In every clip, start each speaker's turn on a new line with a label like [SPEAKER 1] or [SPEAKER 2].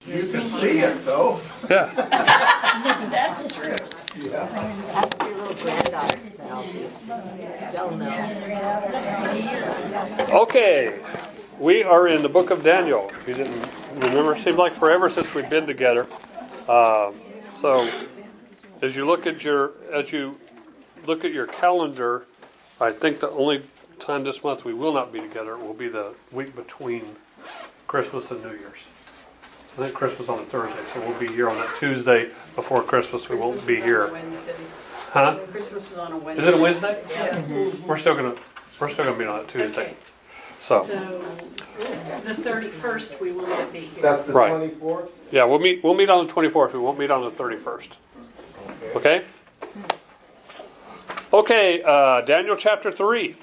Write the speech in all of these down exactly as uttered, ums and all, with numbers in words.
[SPEAKER 1] You can see it, though.
[SPEAKER 2] Yeah.
[SPEAKER 3] That's true.
[SPEAKER 1] Yeah.
[SPEAKER 3] Ask your little granddaughters to help you. They'll know.
[SPEAKER 2] Okay. We are in the book of Daniel. If you didn't remember, it seemed like forever since we've been together. Uh, so, as you look at your as you look at your calendar, I think the only time this month we will not be together will be the week between Christmas and New Year's. I think Christmas on a Thursday, so we'll be here on that Tuesday before Christmas. We won't be here. Huh?
[SPEAKER 4] Christmas is on a Wednesday.
[SPEAKER 2] Is it a Wednesday?
[SPEAKER 4] Yeah.
[SPEAKER 2] We're still gonna we're still gonna be on a Tuesday.
[SPEAKER 4] Okay.
[SPEAKER 2] So
[SPEAKER 4] So the thirty-first we will not be here.
[SPEAKER 1] That's the
[SPEAKER 2] Right.
[SPEAKER 1] twenty-fourth?
[SPEAKER 2] yeah, we'll meet we'll meet on the twenty-fourth. We won't meet on the thirty-first. Okay? Okay, uh, Daniel chapter three.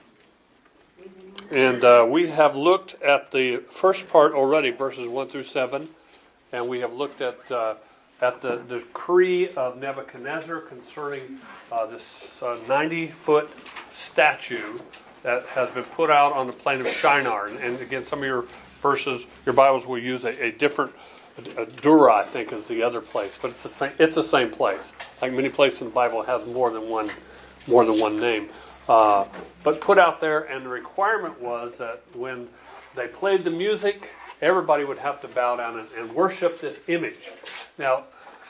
[SPEAKER 2] And uh, we have looked at the first part already, verses one through seven. And we have looked at uh, at the, the decree of Nebuchadnezzar concerning uh, this ninety-foot uh, statue that has been put out on the plain of Shinar. And, and again, some of your verses, your Bibles will use a, a different, a, a Dura, I think, is the other place, but it's the same. It's the same place. Like many places in the Bible, it has more than one, more than one name. Uh, but put out there, and the requirement was that when they played the music, everybody would have to bow down and, and worship this image. Now,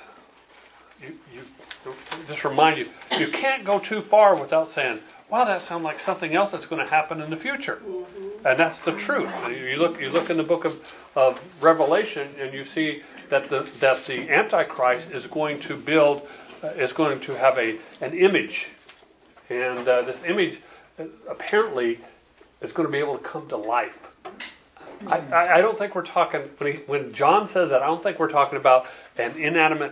[SPEAKER 2] you, you just remind you, you can't go too far without saying, wow, that sounds like something else that's going to happen in the future. And that's the truth. You look you look in the book of, of Revelation, and you see that the that the Antichrist is going to build, uh, is going to have a an image. And uh, this image uh, apparently is going to be able to come to life. I, I, I don't think we're talking, when, he, when John says that, I don't think we're talking about an inanimate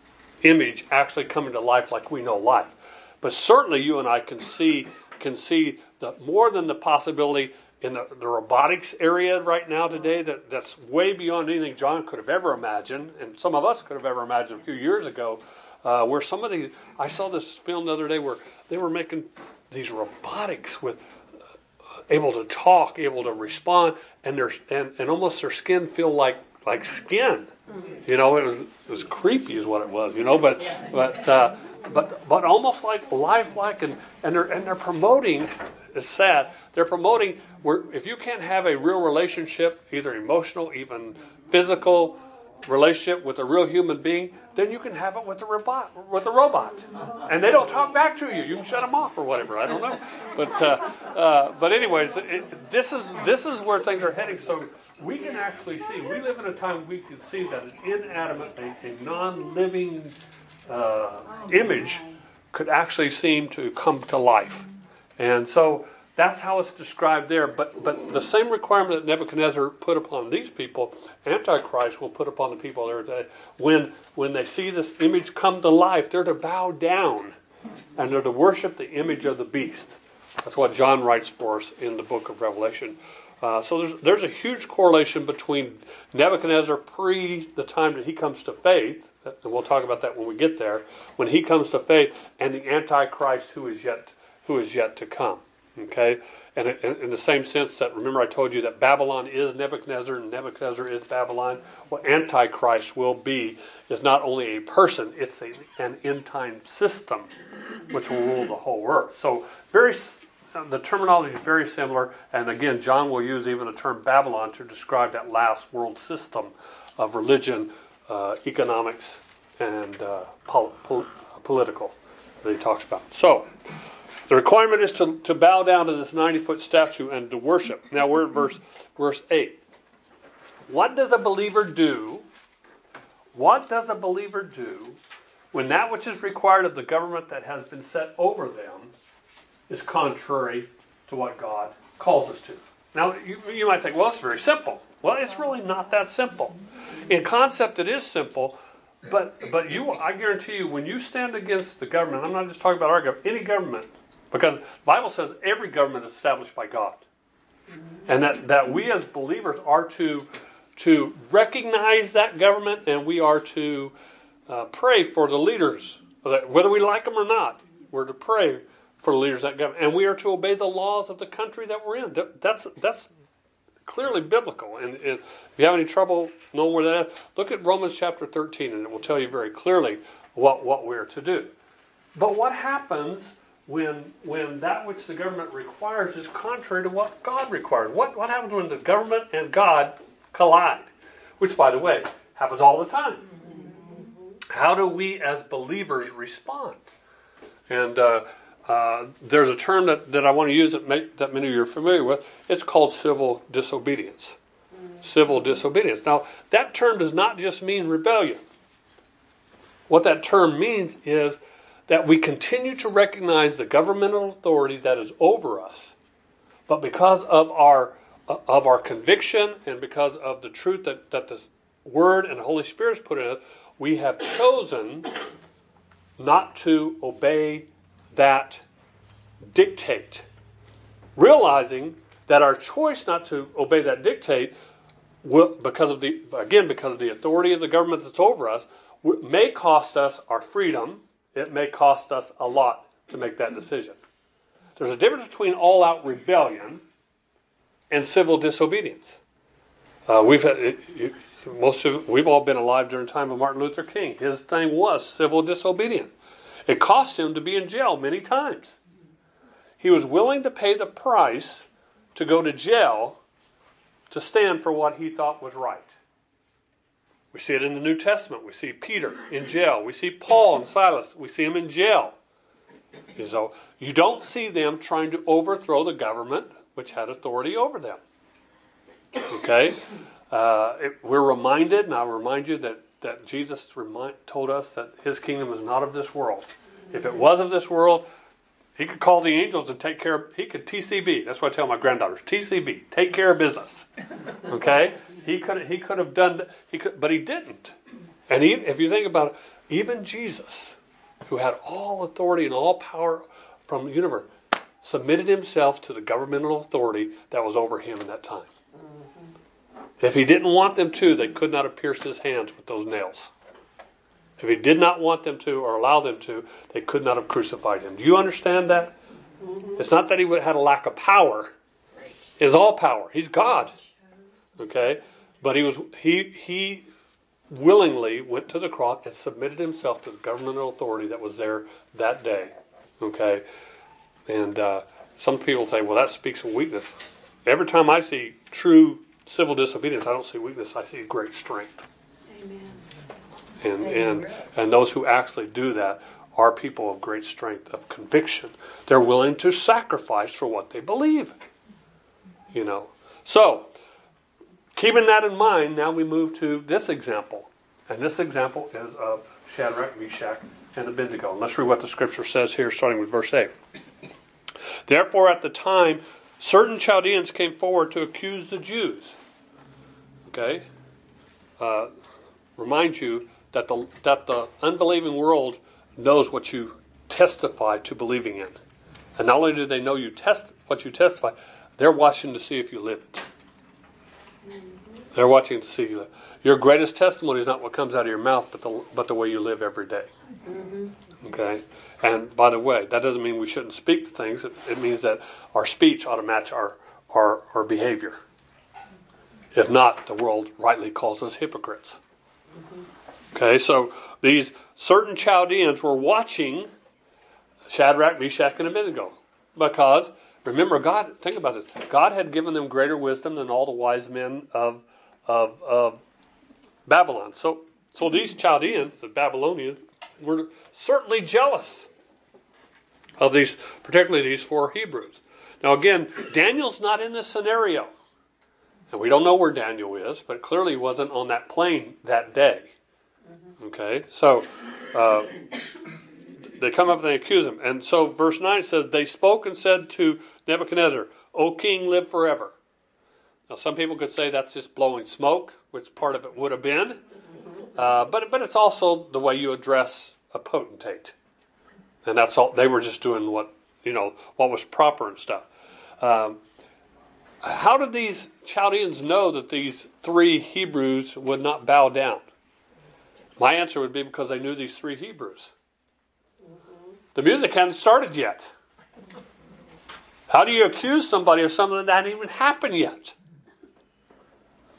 [SPEAKER 2] image actually coming to life like we know life. But certainly you and I can see can see the, more than the possibility in the, the robotics area right now today that, that's way beyond anything John could have ever imagined, and some of us could have ever imagined a few years ago, uh, where some of these, I saw this film the other day where they were making these robotics with uh, able to talk, able to respond, and their and, and almost their skin feel like like skin. You know, it was it was creepy is what it was, you know, but but uh, but but almost like lifelike, and, and they're and they're promoting, it's sad, they're promoting where if you can't have a real relationship, either emotional, even physical relationship with a real human being, then you can have it with a robot, with a robot, and they don't talk back to you. You can shut them off or whatever. I don't know, but uh, uh, but anyways, it, this is this is where things are heading. So we can actually see. We live in a time we can see that an inanimate, a, a non-living uh, image could actually seem to come to life, and so that's how it's described there. But but the same requirement that Nebuchadnezzar put upon these people, Antichrist will put upon the people there today. When when they see this image come to life, they're to bow down and they're to worship the image of the beast. That's what John writes for us in the book of Revelation. Uh, so there's there's a huge correlation between Nebuchadnezzar pre the time that he comes to faith, and we'll talk about that when we get there, when he comes to faith, and the Antichrist who is yet who is yet to come. Okay, and in the same sense that, remember I told you that Babylon is Nebuchadnezzar and Nebuchadnezzar is Babylon. What Antichrist will be is not only a person, it's a, an end-time system which will rule the whole earth. So very, the terminology is very similar, and again, John will use even the term Babylon to describe that last world system of religion, uh, economics, and uh, pol- pol- political that he talks about. So the requirement is to, to bow down to this ninety-foot statue and to worship. Now we're at verse, verse eight. What does a believer do? What does a believer do when that which is required of the government that has been set over them is contrary to what God calls us to? Now you, you might think, well, it's very simple. Well, it's really not that simple. In concept, it is simple. But but you, I guarantee you, when you stand against the government, I'm not just talking about our government, any government, because the Bible says every government is established by God. And that, that we as believers are to, to recognize that government, and we are to uh, pray for the leaders, whether we like them or not. We're to pray for the leaders of that government. And we are to obey the laws of the country that we're in. That's, that's clearly biblical. And, and if you have any trouble knowing where that is, look at Romans chapter thirteen, and it will tell you very clearly what, what we're to do. But what happens when when that which the government requires is contrary to what God requires? What, what happens when the government and God collide? Which, by the way, happens all the time. How do we as believers respond? And uh, uh, there's a term that, that I want to use that, may, that many of you are familiar with. It's called civil disobedience. Civil disobedience. Now, that term does not just mean rebellion. What that term means is that we continue to recognize the governmental authority that is over us, but because of our uh, of our conviction and because of the truth that, that the Word and the Holy Spirit has put in us, we have chosen not to obey that dictate, realizing that our choice not to obey that dictate will, because of the again because of the authority of the government that's over us, may cost us our freedom. It may cost us a lot to make that decision. There's a difference between all-out rebellion and civil disobedience. Uh, we've had, it, it, most of we've all been alive during the time of Martin Luther King. His thing was civil disobedience. It cost him to be in jail many times. He was willing to pay the price to go to jail to stand for what he thought was right. We see it in the New Testament. We see Peter in jail. We see Paul and Silas. We see them in jail. So you don't see them trying to overthrow the government which had authority over them. Okay? Uh, it, we're reminded, and I'll remind you that, that Jesus remind, told us that his kingdom is not of this world. If it was of this world, he could call the angels and take care of, he could T C B. That's what I tell my granddaughters. T C B, take care of business. Okay? He could he could have done, he could, but he didn't. And he, if you think about it, even Jesus, who had all authority and all power from the universe, submitted himself to the governmental authority that was over him in that time. If he didn't want them to, they could not have pierced his hands with those nails. If he did not want them to or allow them to, they could not have crucified him. Do you understand that? Mm-hmm. It's not that he had a lack of power. He has all power. He's God. Okay? But he was he he willingly went to the cross and submitted himself to the governmental authority that was there that day. Okay? And uh, some people say, well, that speaks of weakness. Every time I see true civil disobedience, I don't see weakness. I see great strength.
[SPEAKER 4] Amen.
[SPEAKER 2] And and and those who actually do that are people of great strength, of conviction. They're willing to sacrifice for what they believe. You know. So, keeping that in mind, now we move to this example. And this example is of Shadrach, Meshach, and Abednego. And let's read what the scripture says here, starting with verse eight. Therefore, at the time, certain Chaldeans came forward to accuse the Jews. Okay? Uh, remind you that the that the unbelieving world knows what you testify to believing in. And not only do they know you test what you testify, they're watching to see if you live it. They're watching to see if you live. Your greatest testimony is not what comes out of your mouth, but the but the way you live every day. Okay? And by the way, that doesn't mean we shouldn't speak to things. It, it means that our speech ought to match our, our, our behavior. If not, the world rightly calls us hypocrites. Okay, so these certain Chaldeans were watching Shadrach, Meshach, and Abednego. Because, remember, God, think about this. God had given them greater wisdom than all the wise men of, of, of Babylon. So, so these Chaldeans, the Babylonians, were certainly jealous of these, particularly these four Hebrews. Now again, Daniel's not in this scenario. And we don't know where Daniel is, but clearly he wasn't on that plane that day. Okay, so uh, they come up and they accuse him. And so verse nine says, they spoke and said to Nebuchadnezzar, O king, live forever. Now some people could say that's just blowing smoke, which part of it would have been. Uh, but but it's also the way you address a potentate. And that's all, they were just doing what, you know, what was proper and stuff. Um, how did these Chaldeans know that these three Hebrews would not bow down? My answer would be because they knew these three Hebrews. The music hadn't started yet. How do you accuse somebody of something that hadn't even happened yet?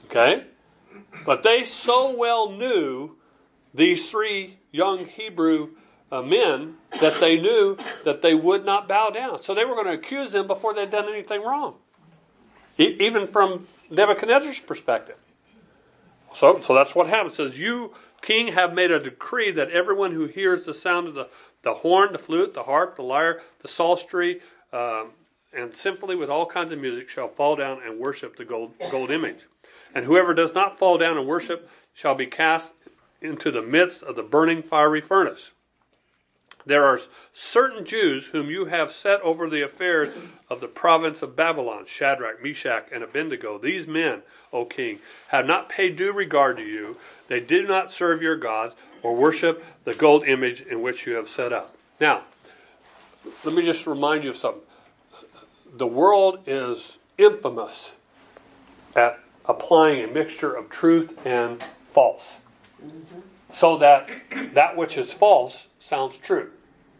[SPEAKER 2] Okay? But they so well knew these three young Hebrew uh, men that they knew that they would not bow down. So they were going to accuse them before they'd done anything wrong. E- even from Nebuchadnezzar's perspective. So, so that's what happens. It says, you, king, have made a decree that everyone who hears the sound of the, the horn, the flute, the harp, the lyre, the psaltery, um, and symphony with all kinds of music shall fall down and worship the gold, gold image. And whoever does not fall down and worship shall be cast into the midst of the burning fiery furnace. There are certain Jews whom you have set over the affairs of the province of Babylon, Shadrach, Meshach, and Abednego. These men, O king, have not paid due regard to you. They did not serve your gods or worship the gold image in which you have set up. Now, let me just remind you of something. The world is infamous at applying a mixture of truth and false. Mm-hmm. So that that which is false sounds true.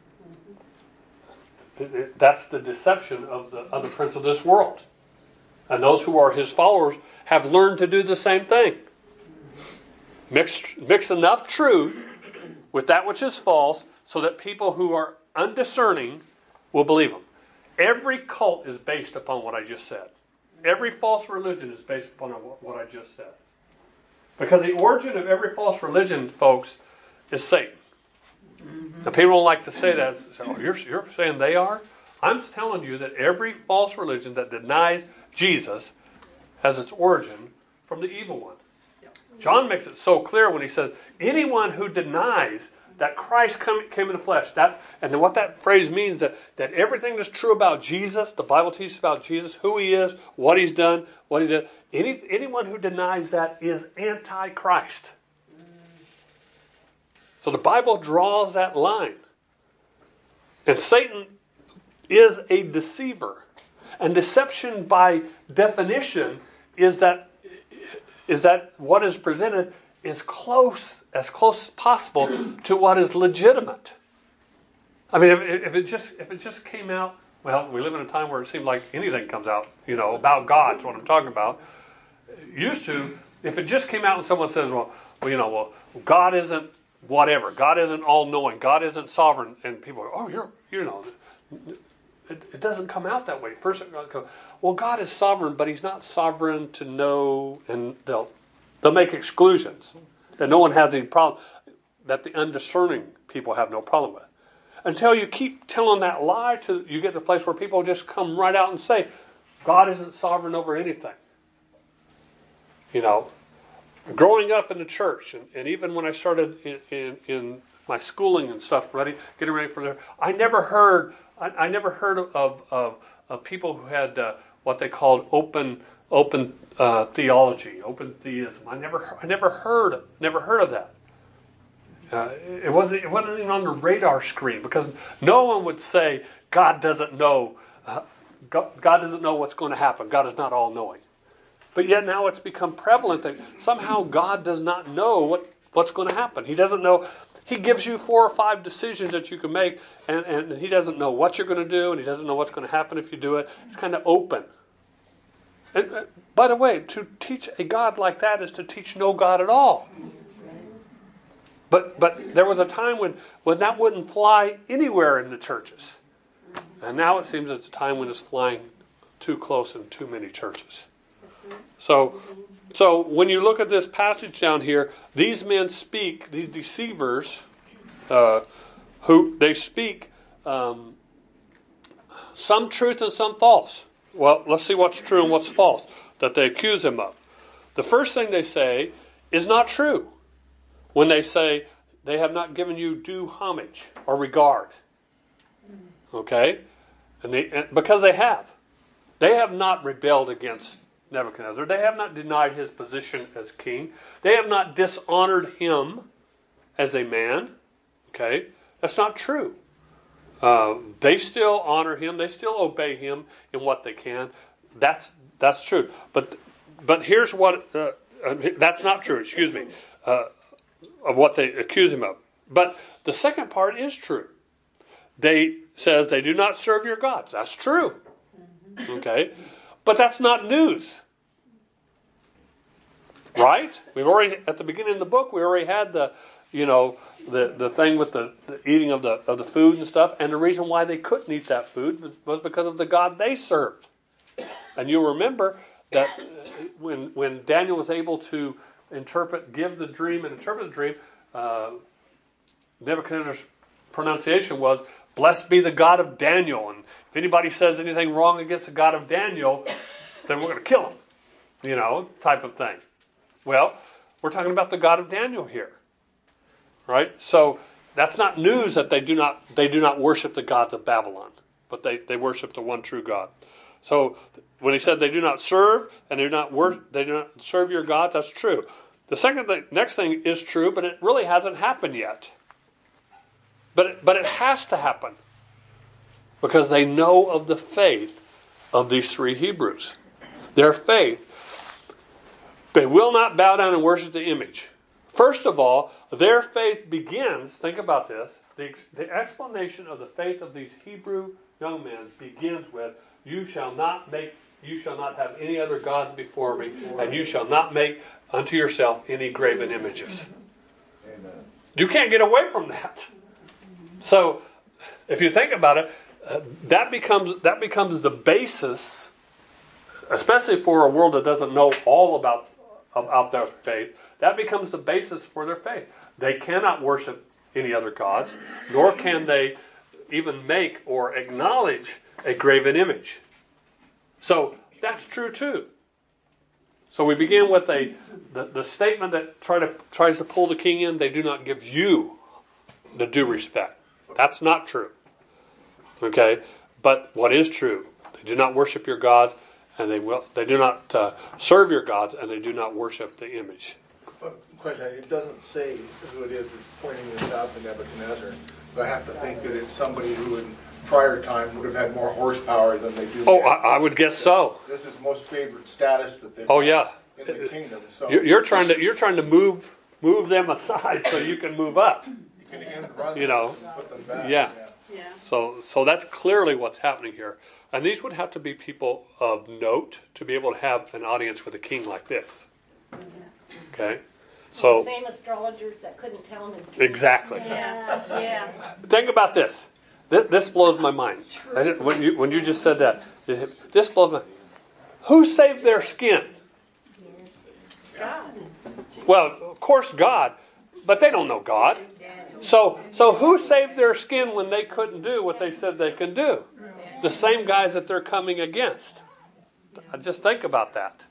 [SPEAKER 2] It, it, that's the deception of the, of the prince of this world. And those who are his followers have learned to do the same thing. Mix, mix enough truth with that which is false so that people who are undiscerning will believe them. Every cult is based upon what I just said. Every false religion is based upon what I just said. Because the origin of every false religion, folks, is Satan. Mm-hmm. Now, people don't like to say that. So, oh, you're, you're saying they are? I'm telling you that every false religion that denies Jesus has its origin from the evil one. John makes it so clear when he says, anyone who denies that Christ come, came in the flesh, that, and then what that phrase means, that, that everything that's true about Jesus, the Bible teaches about Jesus, who he is, what he's done, what he did, any, anyone who denies that is anti-Christ. So the Bible draws that line. And Satan is a deceiver. And deception by definition is that is that what is presented is close, as close as possible to what is legitimate. I mean, if, if it just if it just came out, well, we live in a time where it seems like anything comes out, you know, about God is what I'm talking about. Used to, if it just came out and someone says, well, well you know, well, God isn't whatever, God isn't all-knowing, God isn't sovereign, and people go, oh, you're, you know, it, it doesn't come out that way. First, go, well, God is sovereign, but he's not sovereign to know, and they'll they'll make exclusions that no one has any problem, that the undiscerning people have no problem with. Until you keep telling that lie, to you get to the place where people just come right out and say, God isn't sovereign over anything. You know, growing up in the church, and, and even when I started in, in, in my schooling and stuff, ready, getting ready for there, I never heard, I, I never heard of, of, of people who had uh, what they called open, open uh, theology, open theism. I never, I never heard, never heard of that. Uh, it wasn't, it wasn't even on the radar screen because no one would say God doesn't know, uh, God, God doesn't know what's going to happen. God is not all-knowing. But yet now it's become prevalent that somehow God does not know what, what's going to happen. He doesn't know. He gives you four or five decisions that you can make, and, and he doesn't know what you're going to do, and he doesn't know what's going to happen if you do it. It's kind of open. And, uh, by the way, to teach a God like that is to teach no God at all. But but there was a time when, when that wouldn't fly anywhere in the churches. And now it seems it's a time when it's flying too close in too many churches. So, so when you look at this passage down here, these men speak, these deceivers, uh, who they speak um, some truth and some false. Well, let's see what's true and what's false that they accuse him of. The first thing they say is not true when they say they have not given you due homage or regard. Okay? And they, and because they have. They have not rebelled against Nebuchadnezzar. They have not denied his position as king. They have not dishonored him as a man. Okay? That's not true. Uh, they still honor him. They still obey him in what they can. That's that's true. But but here's what uh, that's not true. Excuse me. Uh, of what they accuse him of. But the second part is true. They says they do not serve your gods. That's true. Okay? But that's not news. right? We've already, at the beginning of the book, we already had the, you know, the, the thing with the, the eating of the of the food and stuff. And the reason why they couldn't eat that food was because of the God they served. And you'll remember that when when Daniel was able to interpret, give the dream and interpret the dream, uh, Nebuchadnezzar's pronunciation was, "Blessed be the God of Daniel." And if anybody says anything wrong against the God of Daniel, then we're going to kill him. You know, type of thing. Well, we're talking about the God of Daniel here. Right? So that's not news that they do not they do not worship the gods of Babylon, but they, they worship the one true God. So when he said they do not serve and they do not worship, they do not serve your gods, that's true. The second thing, next thing is true, but it really hasn't happened yet. But it, but it has to happen because they know of the faith of these three Hebrews. Their faith, they will not bow down and worship the image. First of all, their faith begins, think about this, the, the explanation of the faith of these Hebrew young men begins with, you shall not make, you shall not have any other gods before me, and you shall not make unto yourself any graven images. Amen. You can't get away from that. So, if you think about it, uh, that becomes that becomes the basis, especially for a world that doesn't know all about about their faith. That becomes the basis for their faith. They cannot worship any other gods, nor can they even make or acknowledge a graven image. So that's true too. So we begin with a the, the statement that try to tries to pull the king in. They do not give you the due respect. That's not true. Okay, but what is true? They do not worship your gods, and they will. They do not uh, serve your gods, and they do not worship the image.
[SPEAKER 1] Question, it doesn't say who it is that's pointing this out to Nebuchadnezzar, but I have to think that it's somebody who in prior time would have had more horsepower than they do
[SPEAKER 2] Oh,
[SPEAKER 1] now.
[SPEAKER 2] I, I would guess so.
[SPEAKER 1] This is most favored status that they've
[SPEAKER 2] Oh yeah,
[SPEAKER 1] in the kingdom. So
[SPEAKER 2] you're, you're trying to you're trying to move move them aside so you can move up.
[SPEAKER 1] you can end run
[SPEAKER 2] You know,
[SPEAKER 1] this and put them back.
[SPEAKER 2] yeah.
[SPEAKER 4] Yeah.
[SPEAKER 2] So so that's clearly what's happening here. And these would have to be people of note to be able to have an audience with a king like this. Okay? So
[SPEAKER 3] Same astrologers that couldn't tell him his dream.
[SPEAKER 2] exactly.
[SPEAKER 4] Yeah. Yeah.
[SPEAKER 2] Think about this. This, this blows my mind. I didn't, when you when you just said that, this blows my. Who saved their skin?
[SPEAKER 4] God.
[SPEAKER 2] Well, of course God, but they don't know God. So so who saved their skin when they couldn't do what they said they can do? The same guys that they're coming against. Just think about that.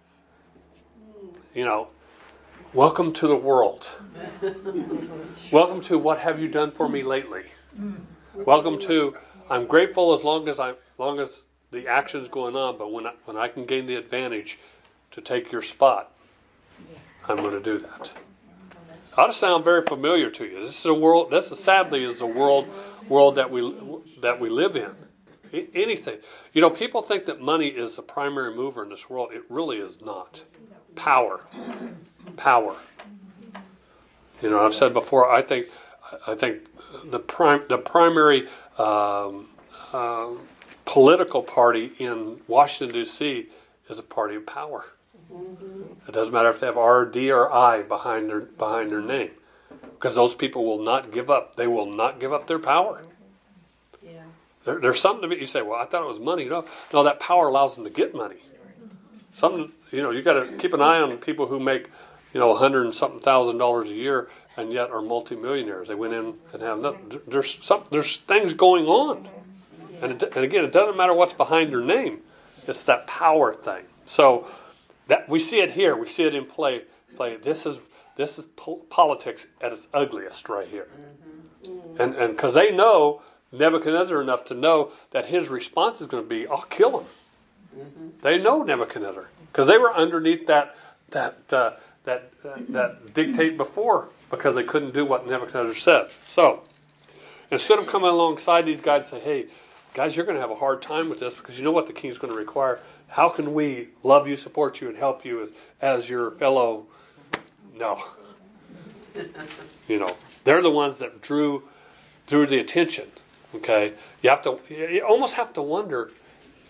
[SPEAKER 2] You know, welcome to the world. Welcome to what have you done for me lately? Welcome to I'm grateful as long as I as long as the action's going on, but when I, when I can gain the advantage to take your spot, I'm going to do that. Ought to sound very familiar to you. This is a world. This is, sadly is the world world that we that we live in. I, anything, you know, people think that money is the primary mover in this world. It really is not. Power, power. You know, I've said before. I think I think the prime the primary um, uh, political party in Washington D C is a party of power. It doesn't matter if they have R, D, or I behind their behind their name, because those people will not give up. They will not give up their power.
[SPEAKER 4] Yeah.
[SPEAKER 2] There, there's something to it. You say, "Well, I thought it was money." No, no, that power allows them to get money. Something, you know, you got to keep an eye on people who make, you know, a hundred and something thousand dollars a year and yet are multimillionaires. They went in and have nothing. There's some, there's things going on, and it, and again, it doesn't matter what's behind their name. It's that power thing. So. That we see it here. We see it in play. Play. This is this is po- politics at its ugliest right here, mm-hmm. and and because they know Nebuchadnezzar enough to know that his response is going to be, "I'll kill him." Mm-hmm. They know Nebuchadnezzar because they were underneath that that uh, that uh, that dictate before because they couldn't do what Nebuchadnezzar said. So instead of coming alongside these guys and say, "Hey, guys, you're going to have a hard time with this because you know what the king's going to require." How can we love you, support you, and help you as, as your fellow? No. You know, they're the ones that drew drew the attention. Okay, you have to. You almost have to wonder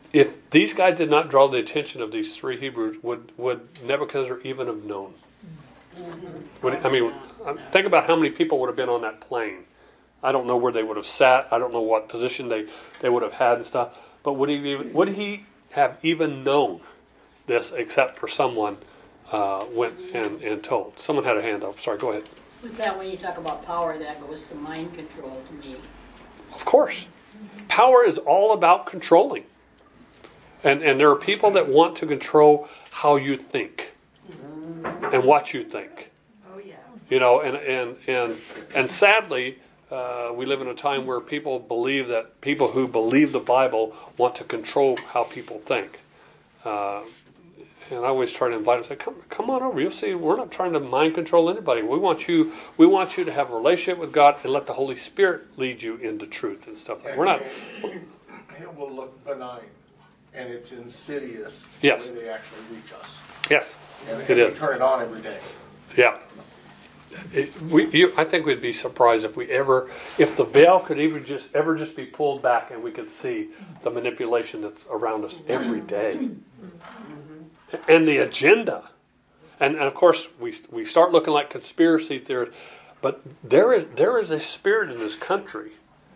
[SPEAKER 2] if these guys did not draw the attention of these three Hebrews, would, would Nebuchadnezzar even have known? Would, I mean, think about how many people would have been on that plane. I don't know where they would have sat. I don't know what position they, they would have had and stuff. But would he even, would he have even known this except for someone uh, went and, and told? Someone had a hand up. Sorry, go ahead.
[SPEAKER 5] With that, when you talk about power, that goes to mind control to me.
[SPEAKER 2] Of course. Power is all about controlling. And and there are people that want to control how you think and what you think.
[SPEAKER 4] Oh, yeah.
[SPEAKER 2] You know, and and and, and sadly, uh, we live in a time where people believe that people who believe the Bible want to control how people think. Uh, and I always try to invite them, say, come, come on over. You'll see, we're not trying to mind control anybody. We want you, we want you to have a relationship with God and let the Holy Spirit lead you into truth and stuff like that. We're not.
[SPEAKER 1] It will look benign, and it's insidious
[SPEAKER 2] Yes.
[SPEAKER 1] the way they actually reach us.
[SPEAKER 2] Yes,
[SPEAKER 1] And,
[SPEAKER 2] it
[SPEAKER 1] and we
[SPEAKER 2] is.
[SPEAKER 1] turn it on every day.
[SPEAKER 2] Yeah. It, we, you, I think we'd be surprised if we ever, if the veil could even just ever just be pulled back and we could see the manipulation that's around us every day, and the agenda, and, and of course we we start looking like conspiracy theorists, but there is there is a spirit in this country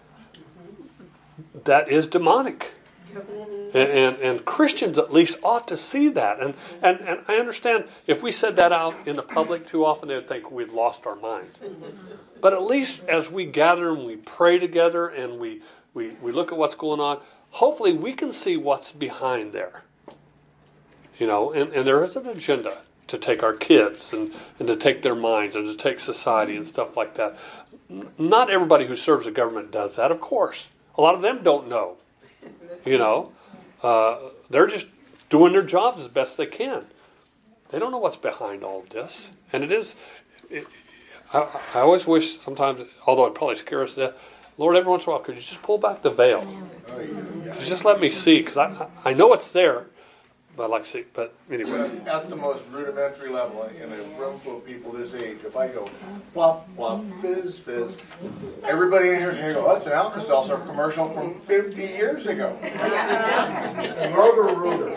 [SPEAKER 2] that is demonic. And, and and Christians at least ought to see that. And, and and I understand if we said that out in the public too often, they would think we'd lost our minds. But at least as we gather and we pray together and we, we, we look at what's going on, hopefully we can see what's behind there. You know, and, and there is an agenda to take our kids and, and to take their minds and to take society and stuff like that. Not everybody who serves the government does that, of course. A lot of them don't know. You know, uh, they're just doing their jobs as best they can. They don't know what's behind all of this. And it is, it, I, I always wish sometimes, although it'd probably scare us to death, Lord, every once in a while, could you just pull back the veil? Could you just let me see? Because I, I know it's there, but I'd like to see. But anyways.
[SPEAKER 1] At the most rudimentary level, in a room full of people this age, if I go plop, plop, fizz, fizz, everybody in here is going to go, that's an Alka-Seltzer commercial from fifty years ago. Rotor, rotor.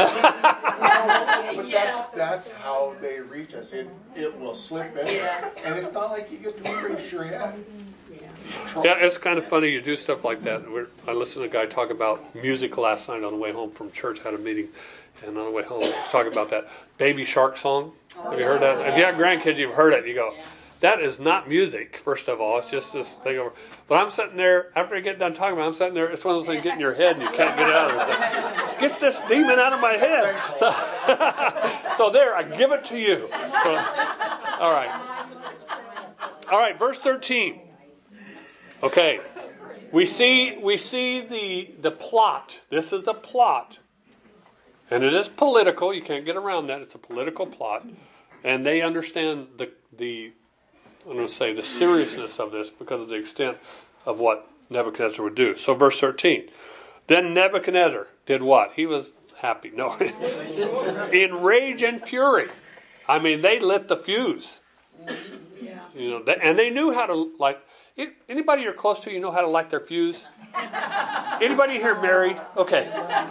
[SPEAKER 1] But that's, that's how they reach us. It, it will slip in. And it's not like you get to raise your head.
[SPEAKER 2] Yeah, it's kind of funny you do stuff like that. We're, I listened to a guy talk about music last night on the way home from church. Had a meeting, and on the way home, he was talking about that Baby Shark song. Have you heard that? If you have grandkids, you've heard it. You go, that is not music. First of all, it's just this thing over. But I'm sitting there after I get done talking about it, I'm sitting there. It's one of those things get in your head and you can't get it out. It's like, get this demon out of my head. So, so there, I give it to you. So, all right, all right. Verse thirteen. Okay, we see we see the the plot. This is a plot, and it is political. You can't get around that. It's a political plot, and they understand the the I'm going to say the seriousness of this because of the extent of what Nebuchadnezzar would do. So, verse thirteen. Then Nebuchadnezzar did what? He was happy. No, in rage and fury. I mean, they lit the fuse. You know, they, and they knew how to like. Anybody you're close to, you know how to light their fuse? Anybody here married? Okay.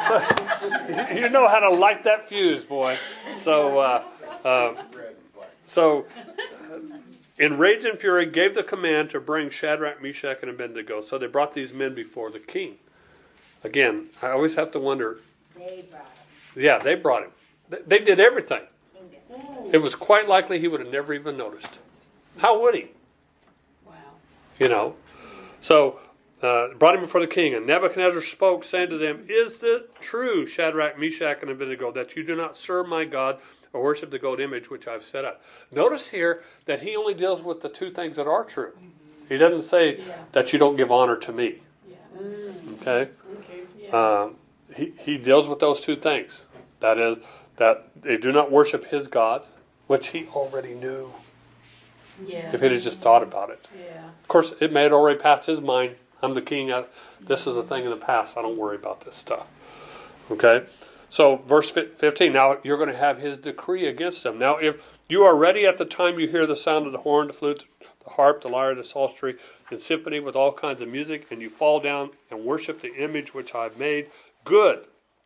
[SPEAKER 2] So, you know how to light that fuse, boy. So, uh, uh, so in rage and fury, gave the command to bring Shadrach, Meshach, and Abednego. So they brought these men before the king. Again, I always have to wonder.
[SPEAKER 3] They brought him.
[SPEAKER 2] Yeah, they brought him. They did everything. It was quite likely he would have never even noticed. How would he? You know, so uh, brought him before the king, and Nebuchadnezzar spoke, saying to them, "Is it true, Shadrach, Meshach, and Abednego, that you do not serve my God or worship the gold image which I've set up?" Notice here that he only deals with the two things that are true. He doesn't say yeah. that you don't give honor to me. Yeah. Okay?
[SPEAKER 5] Okay. Yeah.
[SPEAKER 2] Um, he, he deals with those two things. That is, that they do not worship his gods, which he already knew.
[SPEAKER 5] Yes.
[SPEAKER 2] If he had just thought about it.
[SPEAKER 5] Yeah.
[SPEAKER 2] Of course, it may have already passed his mind. I'm the king. I, this is a thing in the past. I don't worry about this stuff. Okay? So, verse fifteen. Now, you're going to have his decree against them. Now, if you are ready at the time you hear the sound of the horn, the flute, the harp, the lyre, the psaltery, and symphony with all kinds of music, and you fall down and worship the image which I've made, good.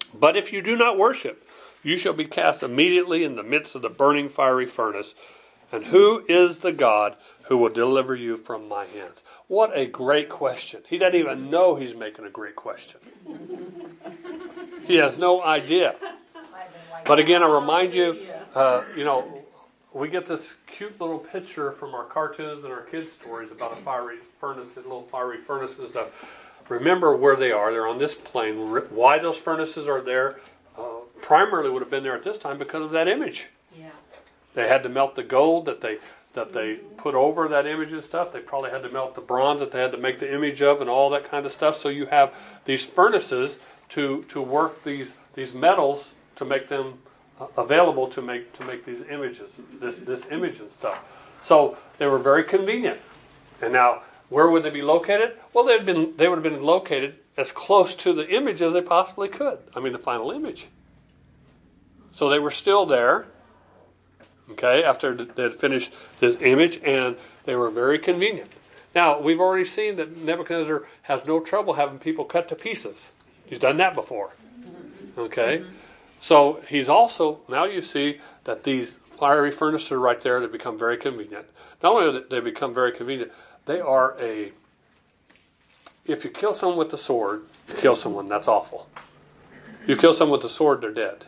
[SPEAKER 2] But if you do not worship, you shall be cast immediately in the midst of the burning fiery furnace. And who is the God who will deliver you from my hands? What a great question. He doesn't even know he's making a great question. He has no idea. But again, I remind you, uh, you know, we get this cute little picture from our cartoons and our kids' stories about a fiery furnace, a little fiery furnace and stuff. Remember where they are. They're on this plane. Why those furnaces are there uh, primarily would have been there at this time because of that image.
[SPEAKER 4] Yeah.
[SPEAKER 2] They had to melt the gold that they that they put over that image and stuff. They probably had to melt the bronze that they had to make the image of and all that kind of stuff. So you have these furnaces to to work these these metals to make them uh, available to make to make these images, this this image and stuff. So they were very convenient. And now, where would they be located? Well, they'd been they would have been located as close to the image as they possibly could. I mean, the final image. So they were still there. Okay, after they had finished this image, and they were very convenient. Now, we've already seen that Nebuchadnezzar has no trouble having people cut to pieces. He's done that before. Okay, so he's also, now you see that these fiery furnaces are right there, they become very convenient. Not only do they become very convenient, they are a, if you kill someone with the sword, you kill someone, that's awful. You kill someone with the sword, they're dead.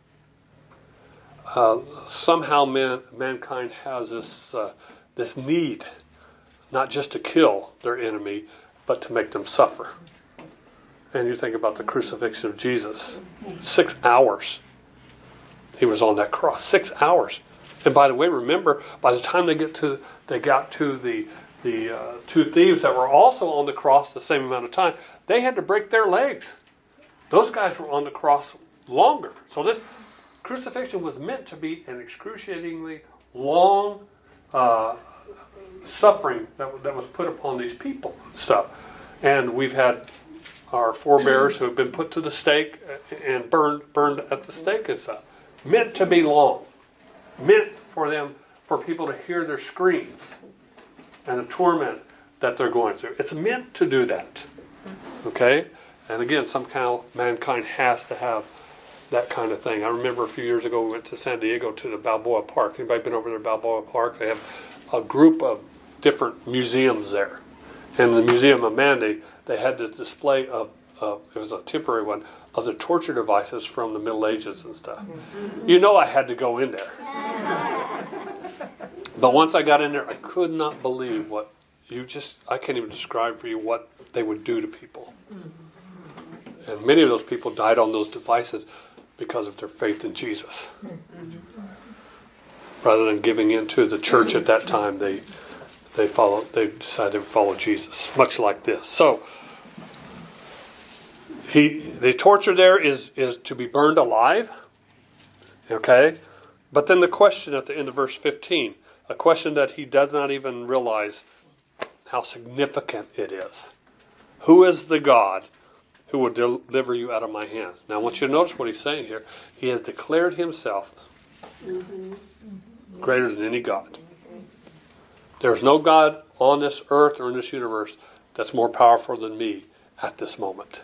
[SPEAKER 2] Uh, somehow man, mankind has this uh, this need, not just to kill their enemy, but to make them suffer. And you think about the crucifixion of Jesus. Six hours he was on that cross. Six hours. And by the way, remember, by the time they get to they got to the the uh, two thieves that were also on the cross the same amount of time, they had to break their legs. Those guys were on the cross longer. So this crucifixion was meant to be an excruciatingly long uh, suffering that, that was put upon these people and stuff. And we've had our forebears who have been put to the stake and burned burned at the stake and stuff. Meant to be long. Meant for them, for people to hear their screams and the torment that they're going through. It's meant to do that. Okay? And again, somehow mankind has to have that kind of thing. I remember a few years ago we went to San Diego to the Balboa Park. Anybody been over there, Balboa Park? They have a group of different museums there. And the Museum of Man, they, they had this display of, uh, it was a temporary one, of the torture devices from the Middle Ages and stuff. You know I had to go in there. But once I got in there, I could not believe what you just, I can't even describe for you what they would do to people. And many of those people died on those devices because of their faith in Jesus. Rather than giving in to the church at that time, they they followed. They decided to follow Jesus, much like this. So, he the torture there is is to be burned alive. Okay, but then the question at the end of verse fifteen, a question that he does not even realize how significant it is. Who is the God who will deliver you out of my hands? Now I want you to notice what he's saying here. He has declared himself greater than any God. There's no God on this earth or in this universe that's more powerful than me at this moment.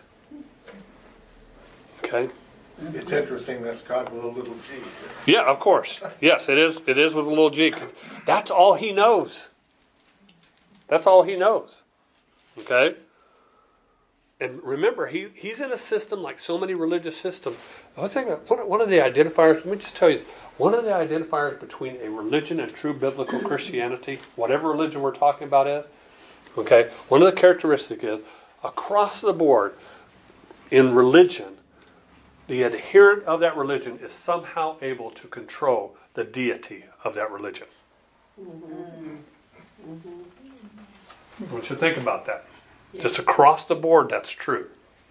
[SPEAKER 2] Okay?
[SPEAKER 1] It's interesting that's God with a little g.
[SPEAKER 2] Yeah, of course. Yes, it is. It is with a little g. That's all he knows. That's all he knows. Okay? And remember, he, he's in a system like so many religious systems. I think one of the identifiers, let me just tell you, one of the identifiers between a religion and true biblical Christianity, whatever religion we're talking about is, okay, one of the characteristics is, across the board, in religion, the adherent of that religion is somehow able to control the deity of that religion. Mm-hmm. Mm-hmm. I want you to think about that. Yeah. Just across the board, that's true.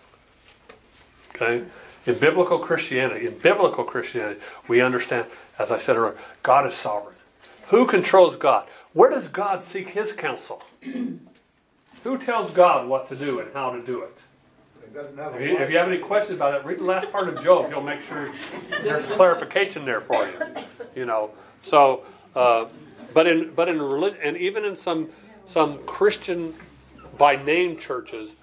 [SPEAKER 2] Okay? In biblical Christianity, in biblical Christianity, we understand, as I said earlier, God is sovereign. Who controls God? Where does God seek his counsel? Who tells God what to do and how to do it? If you, if you have any questions about that, read the last part of Job. You'll make sure there's clarification there for you. You know, so, uh, but in but in religion, and even in some some Christian by name churches,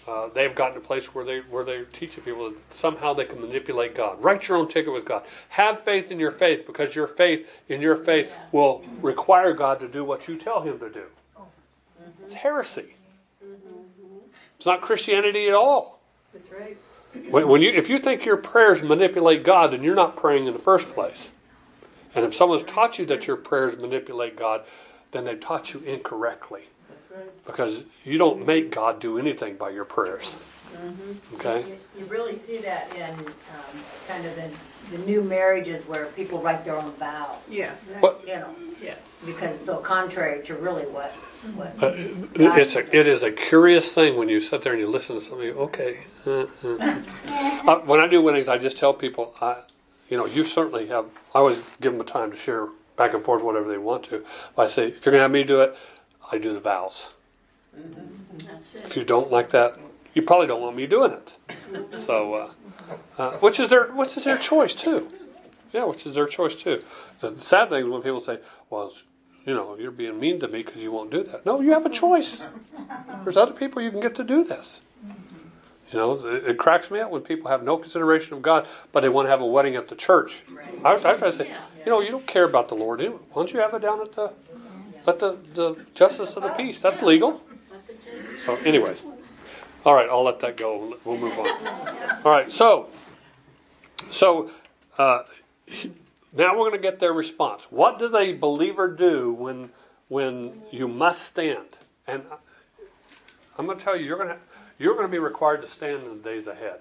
[SPEAKER 2] uh, they've gotten to a place where they where they're teaching people that somehow they can manipulate God. Write your own ticket with God. Have faith in your faith, because your faith in your faith will require God to do what you tell Him to do. It's heresy. It's not Christianity at all.
[SPEAKER 4] That's right.
[SPEAKER 2] When, when you, if you think your prayers manipulate God, then you're not praying in the first place. And if someone's taught you that your prayers manipulate God, then they taught you incorrectly. Because you don't make God do anything by your prayers.
[SPEAKER 3] Mm-hmm.
[SPEAKER 2] Okay?
[SPEAKER 3] You, you really see that in um, kind of in the new marriages where people write their own vows.
[SPEAKER 4] Yes.
[SPEAKER 2] But
[SPEAKER 3] You know,
[SPEAKER 4] Yes.
[SPEAKER 3] because it's so contrary to really what. what
[SPEAKER 2] uh, it's a, it is a curious thing when you sit there and you listen to somebody. Okay. Uh, uh. uh, when I do weddings, I just tell people, I, you know, you certainly have. I always give them a time to share back and forth whatever they want to. But I say, if you're going to have me do it, I do the vows.
[SPEAKER 5] That's it.
[SPEAKER 2] If you don't like that, you probably don't want me doing it. So, uh, uh, which is their which is their choice too. Yeah, which is their choice too. The sad thing is when people say, "Well, it's, you know, you're being mean to me because you won't do that." No, you have a choice. There's other people you can get to do this. You know, it, it cracks me up when people have no consideration of God, but they want to have a wedding at the church. I, I try to say, you know, you don't care about the Lord. Why don't you have it down at the at the, the justice of the peace? That's legal. So, anyway. All right, I'll let that go. We'll move on. All right, so, so uh, now we're going to get their response. What does a believer do when when you must stand? And I'm going to tell you, you're going to you're going to be required to stand in the days ahead.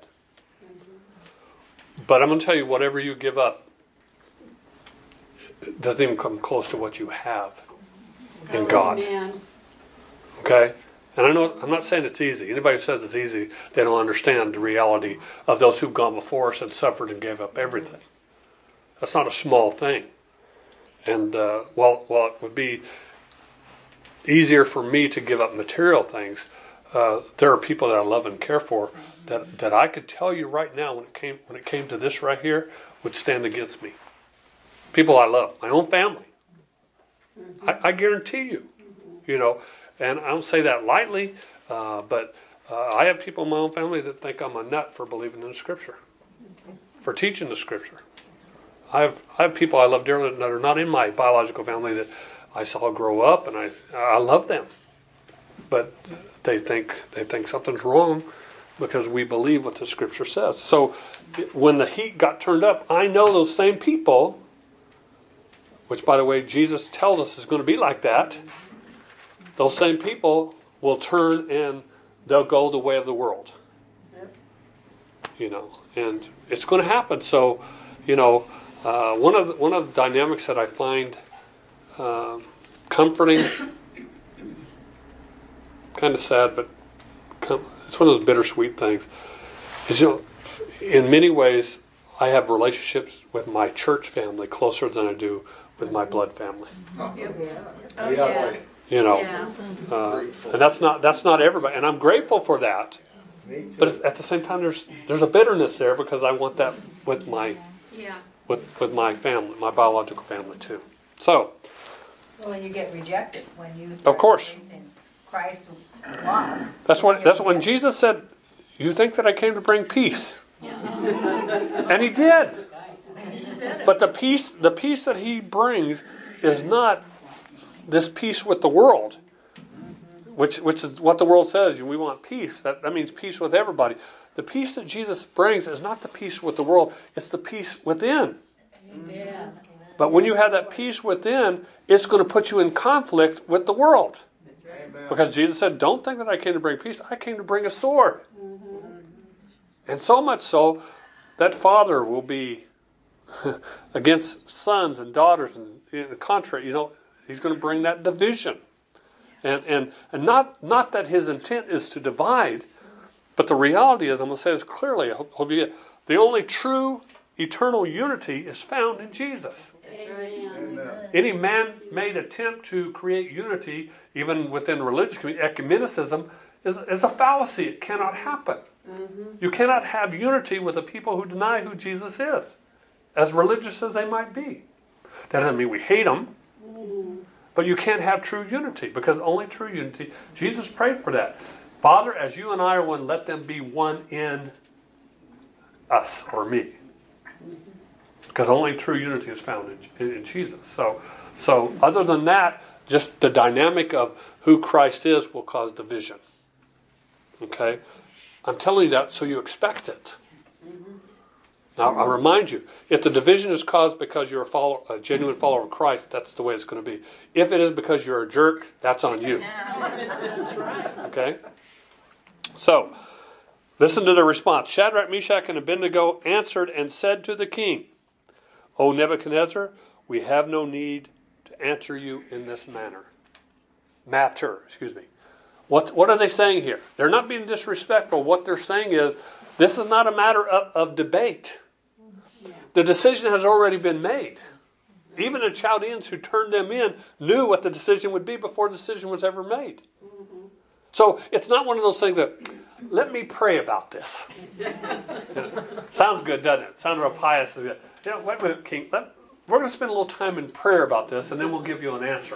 [SPEAKER 2] But I'm going to tell you, whatever you give up doesn't even come close to what you have in God.
[SPEAKER 4] Amen.
[SPEAKER 2] Okay? And I know I'm not saying it's easy. Anybody who says it's easy, they don't understand the reality of those who've gone before us and suffered and gave up everything. That's not a small thing. And uh, while, while it would be easier for me to give up material things, uh, there are people that I love and care for that, that I could tell you right now when it came when it came to this right here would stand against me. People I love, my own family. I, I guarantee you, you know. And I don't say that lightly, uh, but uh, I have people in my own family that think I'm a nut for believing in the Scripture, for teaching the Scripture. I have I have people I love dearly that are not in my biological family that I saw grow up, and I I love them, but they think they think something's wrong because we believe what the Scripture says. So when the heat got turned up, I know those same people, which by the way Jesus tells us is going to be like that. Those same people will turn and they'll go the way of the world. Yep. You know, and it's going to happen. So, you know, uh, one of the, one of the dynamics that I find uh, comforting, kind of sad, but com- it's one of those bittersweet things. Is, you know, in many ways, I have relationships with my church family closer than I do with my blood family.
[SPEAKER 4] Oh,
[SPEAKER 1] Yeah,
[SPEAKER 4] yeah.
[SPEAKER 1] like,
[SPEAKER 2] You know,
[SPEAKER 4] Yeah.
[SPEAKER 2] uh, and that's not that's not everybody, and I'm grateful for that. But at the same time, there's there's a bitterness there because I want that with my
[SPEAKER 4] Yeah.
[SPEAKER 2] with with my family, my biological family too. So,
[SPEAKER 3] Well, when you get rejected, when you
[SPEAKER 2] Of course.
[SPEAKER 3] embracing Christ's love.
[SPEAKER 2] that's what that's when Jesus said, "You think that I came to bring peace?" And he did.
[SPEAKER 4] He said it.
[SPEAKER 2] But the peace the peace that he brings is not this peace with the world, which which is what the world says. We want peace. That that means peace with everybody. The peace that Jesus brings is not the peace with the world. It's the peace within.
[SPEAKER 4] Yeah.
[SPEAKER 2] But when you have that peace within, it's going to put you in conflict with the world. Because Jesus said, "Don't think that I came to bring peace. I came to bring a sword." And so much so that father will be against sons and daughters and, and contrary. You know. He's going to bring that division. And and and not not that his intent is to divide, but the reality is, I'm going to say this clearly, I hope, hope you get, the only true eternal unity is found in Jesus.
[SPEAKER 4] Amen.
[SPEAKER 2] Any man-made attempt to create unity, even within religious community, ecumenicism, is, is a fallacy. It cannot happen. Mm-hmm. You cannot have unity with the people who deny who Jesus is, as religious as they might be. That doesn't mean we hate them. But you can't have true unity because only true unity, Jesus prayed for that. Father, as you and I are one, let them be one in us or me. Because only true unity is found in, in, in Jesus. So, so other than that, just the dynamic of who Christ is will cause division. Okay? I'm telling you that so you expect it. Now, I remind you, if the division is caused because you're a, follower, a genuine follower of Christ, that's the way it's going to be. If it is because you're a jerk, that's on you. Okay? So, listen to the response. Shadrach, Meshach, and Abednego answered and said to the king, O Nebuchadnezzar, we have no need to answer you in this manner. Matter, excuse me. What, what are they saying here? They're not being disrespectful. What they're saying is, this is not a matter of, of debate. The decision has already been made. Even the Chaldeans who turned them in knew what the decision would be before the decision was ever made. So it's not one of those things that, let me pray about this. Sounds good, doesn't it? Sounds real pious. You know, wait a minute, King. Let, we're going to spend a little time in prayer about this, and then we'll give you an answer.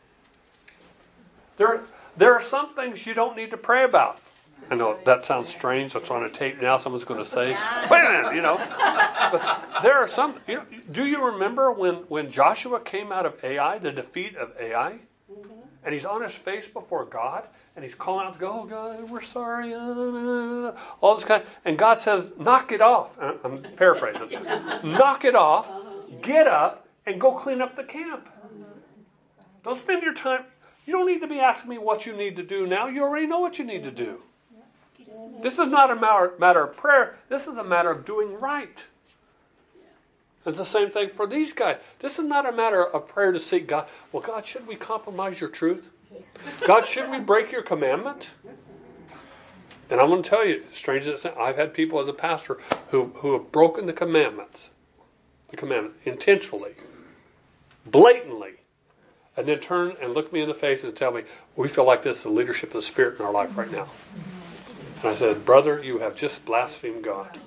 [SPEAKER 2] There, there are some things you don't need to pray about. I know that sounds strange. It's on a tape now. Someone's going to say, wait a minute, you know. But there are some, you know, do you remember when, when Joshua came out of Ai, the defeat of Ai? And he's on his face before God, and he's calling out to go, oh God, we're sorry. All this kind of, and God says, knock it off. I'm paraphrasing. Knock it off, get up, and go clean up the camp. Don't spend your time. You don't need to be asking me what you need to do now. You already know what you need to do. This is not a matter, matter of prayer. This is a matter of doing right. It's the same thing for these guys. This is not a matter of prayer to seek God. Well, God, should we compromise your truth? God, should we break your commandment? And I'm going to tell you, strange as it sounds, I've had people as a pastor who, who have broken the commandments, the commandment, intentionally, blatantly, and then turn and look me in the face and tell me, we feel like this is the leadership of the Spirit in our life right now. And I said, brother, you have just blasphemed God.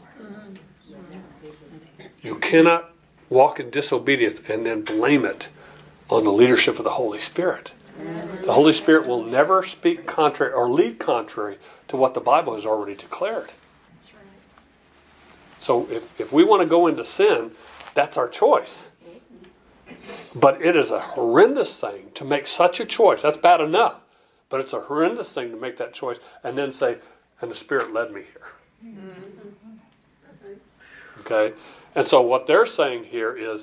[SPEAKER 2] You cannot walk in disobedience and then blame it on the leadership of the Holy Spirit. The Holy Spirit will never speak contrary or lead contrary to what the Bible has already declared. So if, if we want to go into sin, that's our choice. But it is a horrendous thing to make such a choice. That's bad enough. But it's a horrendous thing to make that choice and then say, and the Spirit led me here. Okay? And so what they're saying here is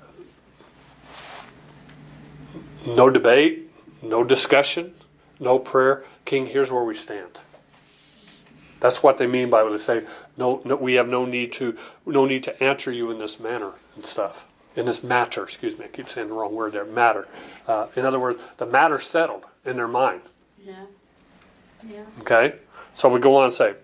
[SPEAKER 2] no debate, no discussion, no prayer. King, here's where we stand. That's what they mean by when they say, no, no, we have no need to no need to answer you in this manner and stuff. In this matter, excuse me, I keep saying the wrong word there, matter. Uh, in other words, the matter's settled in their mind.
[SPEAKER 5] Yeah. Yeah.
[SPEAKER 2] Okay? So we go on and say,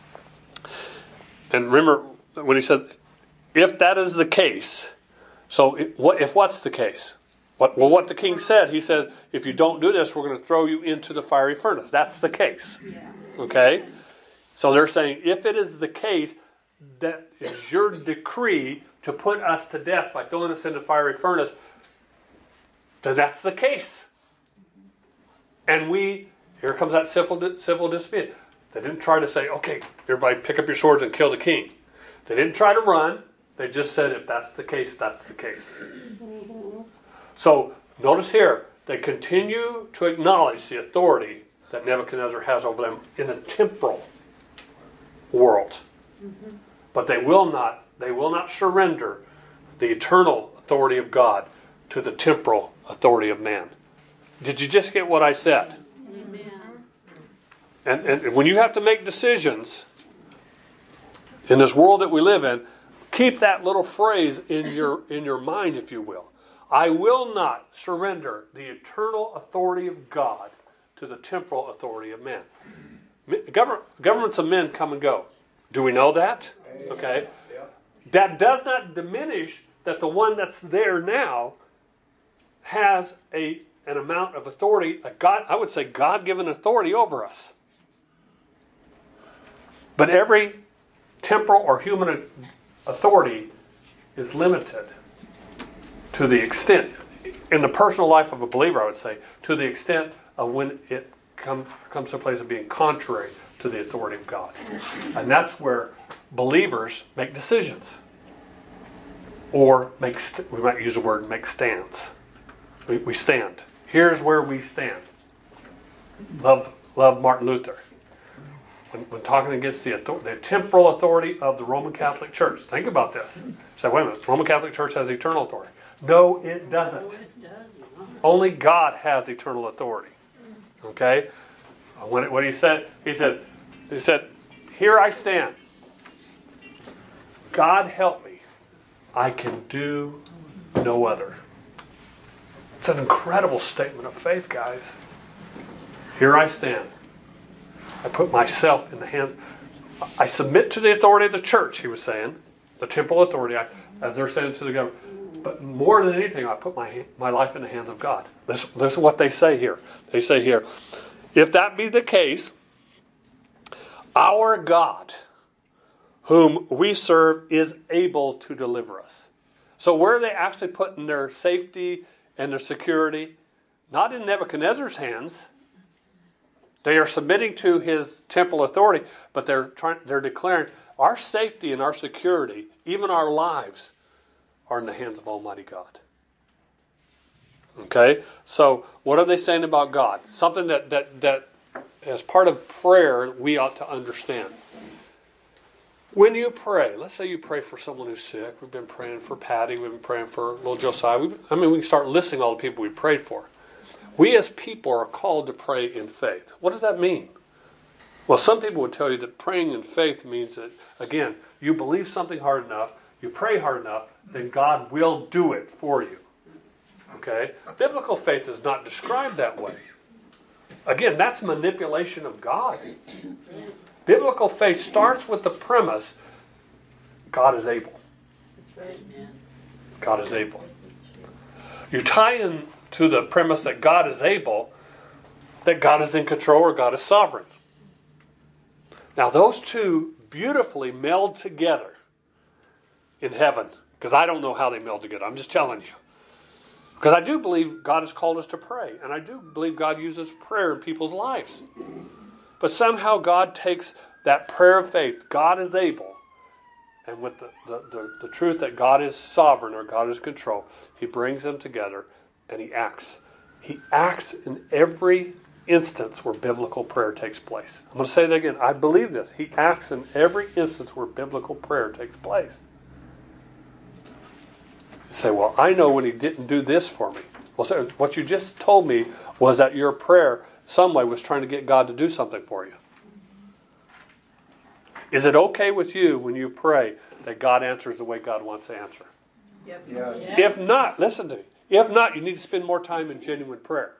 [SPEAKER 2] and remember when he said, if that is the case, so if, what, if what's the case? What, well, what the king said, he said, if you don't do this, we're going to throw you into the fiery furnace. That's the case. Okay? So they're saying, if it is the case, that is your decree to put us to death by throwing us into the fiery furnace, then that's the case. And we, here comes that civil, civil dispute. They didn't try to say, okay, everybody pick up your swords and kill the king. They didn't try to run. They just said, if that's the case, that's the case. So, notice here, they continue to acknowledge the authority that Nebuchadnezzar has over them in the temporal world. Mm-hmm. But they will not, they will not surrender the eternal authority of God to the temporal authority of man. Did you just get what I said?
[SPEAKER 5] Amen.
[SPEAKER 2] And, and when you have to make decisions in this world that we live in, keep that little phrase in your in your mind, if you will. I will not surrender the eternal authority of God to the temporal authority of men. Government, governments of men come and go. Do we know that? Okay. That does not diminish that the one that's there now has a an amount of authority, a God, I would say God-given authority over us. But every temporal or human authority is limited to the extent, in the personal life of a believer, I would say, to the extent of when it come, comes to a place of being contrary to the authority of God. And that's where believers make decisions. Or make, st- we might use the word make stands. We, we stand. Here's where we stand. Love, love Martin Luther. When, when talking against the, author- the temporal authority of the Roman Catholic Church. Think about this. Say, wait a minute, the Roman Catholic Church has eternal authority. No, it doesn't.
[SPEAKER 5] Oh, it does not.
[SPEAKER 2] Only God has eternal authority. Okay? When, when he said, he said, he said, here I stand. God help me. I can do no other. It's an incredible statement of faith, guys. Here I stand. I put myself in the hands. I submit to the authority of the church, he was saying. The temporal authority, I, as they're saying to the government. But more than anything, I put my my life in the hands of God. This, this is what they say here. They say here, if that be the case, our God, whom we serve, is able to deliver us. So where are they actually putting their safety and their security? Not in Nebuchadnezzar's hands. They are submitting to his temple authority, but they're trying, they're declaring our safety and our security, even our lives, are in the hands of Almighty God. Okay? So what are they saying about God? Something that, that, that as part of prayer we ought to understand. When you pray, let's say you pray for someone who's sick. We've been praying for Patty. We've been praying for little Josiah. We've, I mean, we can start listing all the people we prayed for. We as people are called to pray in faith. What does that mean? Well, some people would tell you that praying in faith means that, again, you believe something hard enough, you pray hard enough, then God will do it for you. Okay? Biblical faith is not described that way. Again, that's manipulation of God. Biblical faith starts with the premise, God is able.
[SPEAKER 5] That's right, man.
[SPEAKER 2] God is able. You tie in to the premise that God is able, that God is in control or God is sovereign. Now those two beautifully meld together in heaven. Because I don't know how they meld together. I'm just telling you. Because I do believe God has called us to pray. And I do believe God uses prayer in people's lives. But somehow God takes that prayer of faith, God is able, and with the, the, the, the truth that God is sovereign or God is in control, he brings them together and he acts. He acts in every instance where biblical prayer takes place. I'm going to say that again. I believe this. He acts in every instance where biblical prayer takes place. You say, well, I know when he didn't do this for me. Well, so what you just told me was that your prayer some way was trying to get God to do something for you. Is it okay with you when you pray that God answers the way God wants to answer?
[SPEAKER 5] Yep.
[SPEAKER 1] Yeah.
[SPEAKER 5] Yeah.
[SPEAKER 2] If not, listen to me. If not, you need to spend more time in genuine prayer.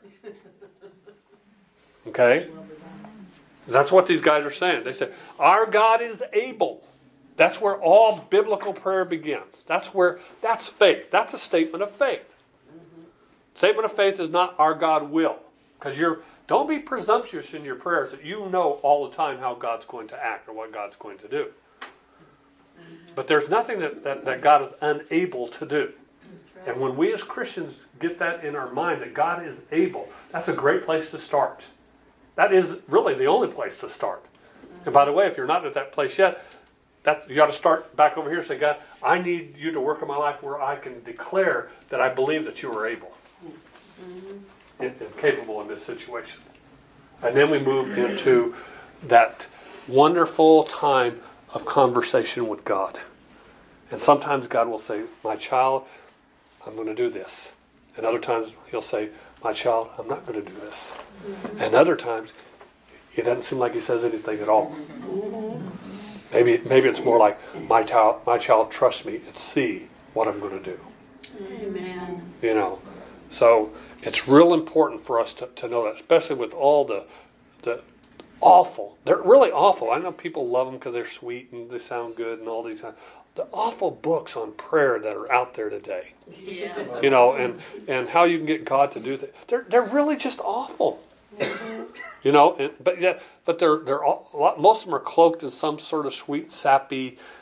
[SPEAKER 2] Okay? That's what these guys are saying. They say, our God is able. That's where all biblical prayer begins. That's where, that's faith. That's a statement of faith. Statement of faith is not our God will. Because you're, don't be presumptuous in your prayers that you know all the time how God's going to act or what God's going to do. But there's nothing that, that, that God is unable to do. And when we as Christians get that in our mind, that God is able, that's a great place to start. That is really the only place to start. And by the way, if you're not at that place yet, that you got to start back over here and say, God, I need you to work in my life where I can declare that I believe that you are able and, and capable in this situation. And then we move into that wonderful time of conversation with God. And sometimes God will say, my child, I'm going to do this. And other times he'll say, my child, I'm not going to do this. Mm-hmm. And other times it doesn't seem like he says anything at all. Mm-hmm. Maybe maybe it's more like, my child, my child, trust me and see what I'm going to do.
[SPEAKER 5] Amen.
[SPEAKER 2] You know, so it's real important for us to, to know that, especially with all the the awful, they're really awful. I know people love them because they're sweet and they sound good and all these. The awful books on prayer that are out there today.
[SPEAKER 5] Yeah.
[SPEAKER 2] You know, and, and how you can get God to do things. They're they're really just awful. You know, and, but yet, but they're they're all, a lot, most of them are cloaked in some sort of sweet, sappy,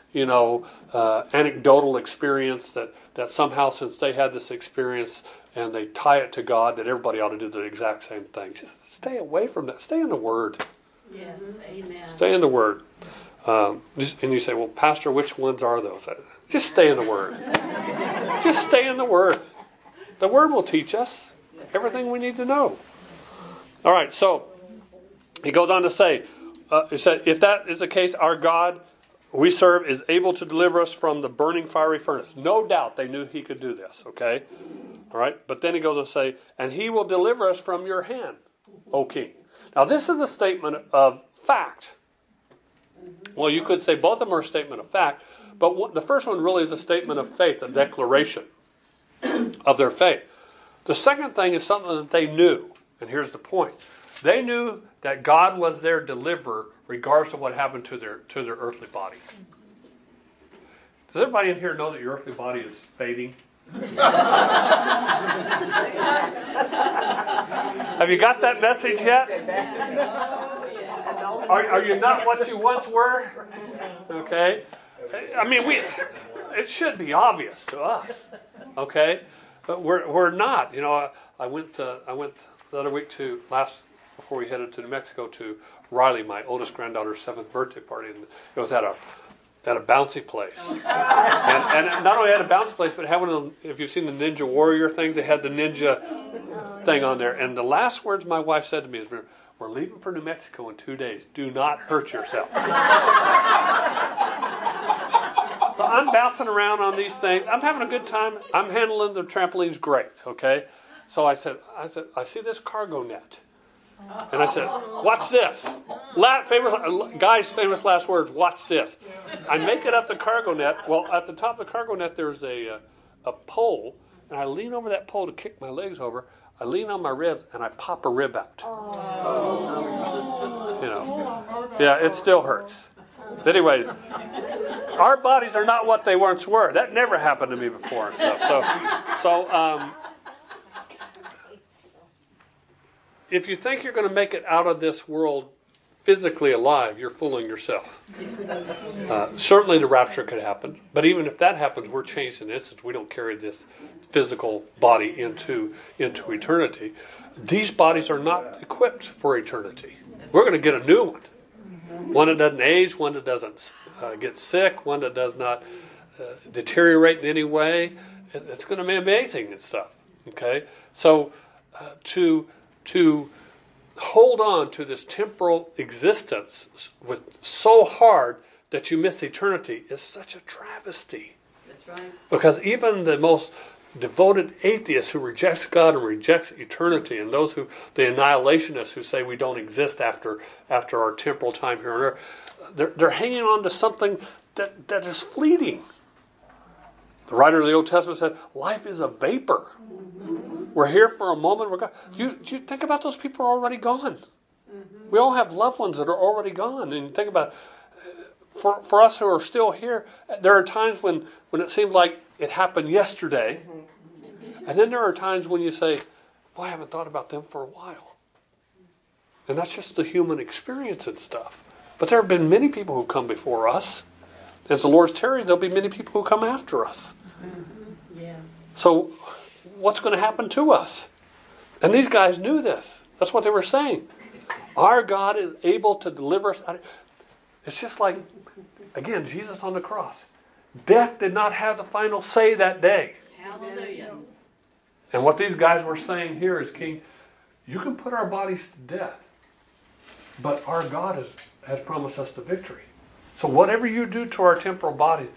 [SPEAKER 2] you know, uh, anecdotal experience that, that somehow since they had this experience and they tie it to God, that everybody ought to do the exact same thing. Just stay away from that. Stay in the Word.
[SPEAKER 4] Yes, amen.
[SPEAKER 2] Stay in the Word. Um, just, and you say, well, Pastor, which ones are those? Just stay in the Word. Just stay in the Word. The Word will teach us everything we need to know. All right, so he goes on to say, uh, he said, if that is the case, our God we serve is able to deliver us from the burning fiery furnace. No doubt they knew he could do this, okay? All right, but then he goes on to say, and he will deliver us from your hand, O king. Now this is a statement of fact. Well, you could say both of them are a statement of fact, but what, the first one really is a statement of faith, a declaration of their faith. The second thing is something that they knew, and here's the point. They knew that God was their deliverer regardless of what happened to their to their earthly body. Does everybody in here know that your earthly body is fading? Have you got that message yet? Are, are you not what you once were? Okay. I mean, we. It should be obvious to us. Okay, but we're we're not. You know, I, I went to, I went the other week to last before we headed to New Mexico to Riley, my oldest granddaughter's seventh birthday party, and it was at a at a bouncy place. and, and not only had a bouncy place, but had one of them, if you've seen the Ninja Warrior things, they had the ninja thing on there. And the last words my wife said to me is, "We're leaving for New Mexico in two days. Do not hurt yourself." So I'm bouncing around on these things. I'm having a good time. I'm handling the trampolines great, okay? So I said, I said, I see this cargo net. And I said, watch this. La- famous, guy's famous last words, watch this. I make it up the cargo net. Well, at the top of the cargo net, there's a, uh, a pole. And I lean over that pole to kick my legs over. I lean on my ribs, and I pop a rib out. You know, yeah, it still hurts. But anyway, our bodies are not what they once were. That never happened to me before and stuff. So, so um, if you think you're going to make it out of this world physically alive, you're fooling yourself. Uh, certainly the rapture could happen, but even if that happens, we're changed in an instant. We don't carry this physical body into into eternity. These bodies are not equipped for eternity. We're going to get a new one. One that doesn't age, one that doesn't uh, get sick, one that does not uh, deteriorate in any way. It, it's going to be amazing and stuff. Okay, so uh, to to hold on to this temporal existence with so hard that you miss eternity is such a travesty.
[SPEAKER 5] That's right.
[SPEAKER 2] Because even the most devoted atheist who rejects God and rejects eternity, and those who, the annihilationists who say we don't exist after after our temporal time here on earth, they're, they're hanging on to something that, that is fleeting. The writer of the Old Testament said, life is a vapor. Mm-hmm. We're here for a moment. We're gone. You, you think about those people are already gone. Mm-hmm. We all have loved ones that are already gone. And you think about it, for, for us who are still here, there are times when, when it seems like it happened yesterday. Mm-hmm. And then there are times when you say, boy, I haven't thought about them for a while. And that's just the human experience and stuff. But there have been many people who've come before us. As the Lord's tarried, there'll be many people who come after us.
[SPEAKER 5] Mm-hmm. Yeah.
[SPEAKER 2] So what's going to happen to us? And these guys knew this. That's what they were saying. Our God is able to deliver us. It's just like, again, Jesus on the cross. Death did not have the final say that day.
[SPEAKER 5] Hallelujah.
[SPEAKER 2] And what these guys were saying here is, King, you can put our bodies to death, but our God has, has promised us the victory. So whatever you do to our temporal body,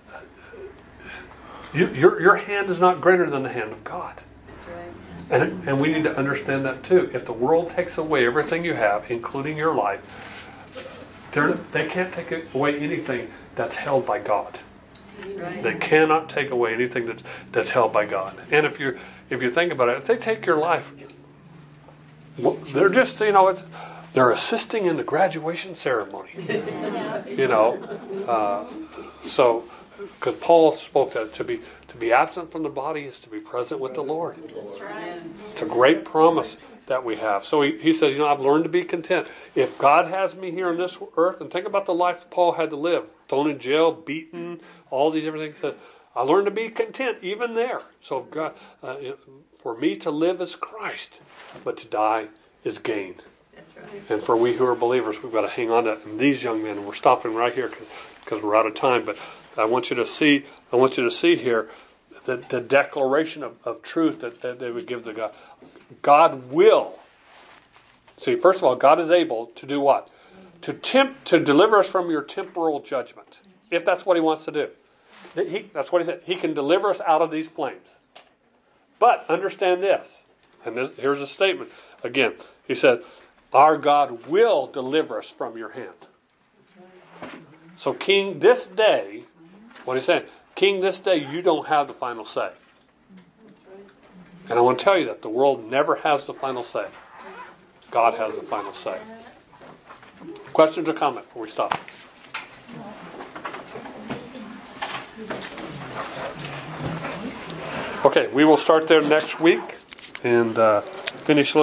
[SPEAKER 2] you, your, your hand is not greater than the hand of God.
[SPEAKER 5] That's right.
[SPEAKER 2] And, and we need to understand that too. If the world takes away everything you have, including your life, they can't take away anything that's held by God.
[SPEAKER 5] Right.
[SPEAKER 2] They cannot take away anything that's, that's held by God. And if you if you think about it, if they take your life, well, they're just, you know, it's, they're assisting in the graduation ceremony. You know, uh, so because Paul spoke that to be to be absent from the body is to be present with the Lord.
[SPEAKER 5] That's right.
[SPEAKER 2] It's a great promise that we have. So he, he says, you know, I've learned to be content. If God has me here on this earth, and think about the life Paul had to live, thrown in jail, beaten, all these everything. He said, I learned to be content even there. So if God, uh, for me to live is Christ, but to die is gain.
[SPEAKER 3] That's right.
[SPEAKER 2] And for we who are believers, we've got to hang on to that. And these young men, we're stopping right here because we're out of time. But I want you to see, I want you to see here the, the declaration of, of truth that, that they would give to God. God will. See, first of all, God is able to do what? To tempt, to deliver us from your temporal judgment, if that's what He wants to do. He, that's what He said. He can deliver us out of these flames. But understand this, and this, here's a statement. Again, He said, our God will deliver us from your hand. So, King, this day, what He's saying, King, this day you don't have the final say. And I want to tell you that the world never has the final say. God has the final say. Questions or comments before we stop? Okay, we will start there next week and uh, finish looking.